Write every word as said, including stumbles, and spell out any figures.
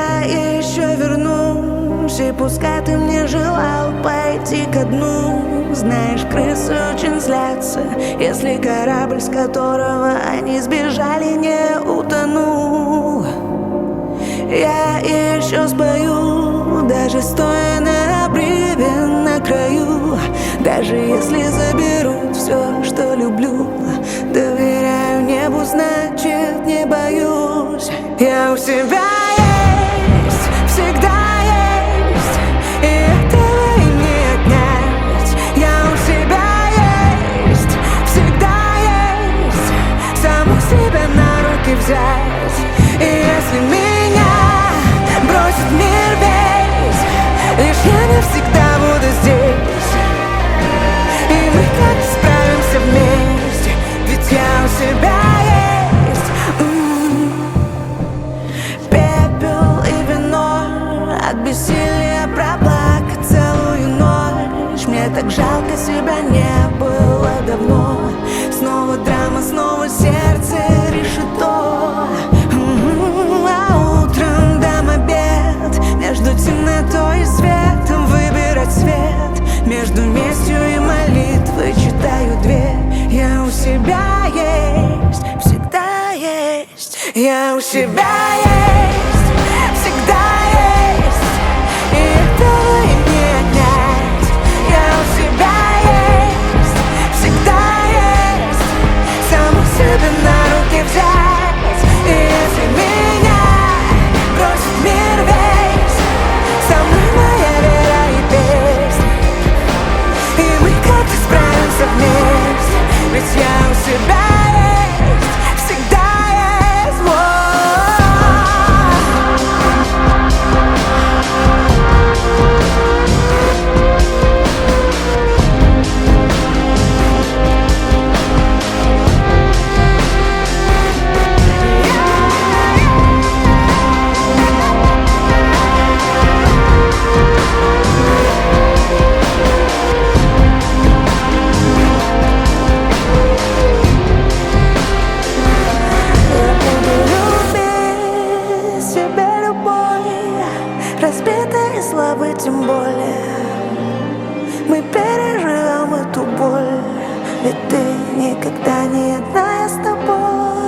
Я еще вернусь, и пускай ты мне желал пойти ко дну. Знаешь, крысы очень злятся, если корабль, с которого они сбежали, не утонул. Я еще спою, даже стоя на обрыве на краю. Даже если заберут все, что люблю, доверяю небу, значит не боюсь. Я у себя есть, всегда есть, и этого и не отнять. Я у себя есть, всегда есть, саму себя на руки взять. И если меня бросит мир весь, лишь я навсегда буду здесь, и мы как-то справимся вместе, ведь я у себя есть. М-м-м. Пепел и вино, от бессилия проплакать целую ночь. Мне так жалко, себя не было давно. Снова драма, снова сердце решето. Между темнотой и светом выбирать свет. Между местью и молитвой читаю две. Я у себя есть, всегда есть. Я у себя есть, всегда есть, и этого и не отнять. Я у себя есть, всегда есть, саму себя на руки взять. И если меня бросит мир весь, со мной моя вера и песня, и мы как-то справимся вместе, ведь я у себя есть, всегда есть. Разбитые слабы, тем более мы переживем эту боль, ведь ты никогда не одна, я с тобой.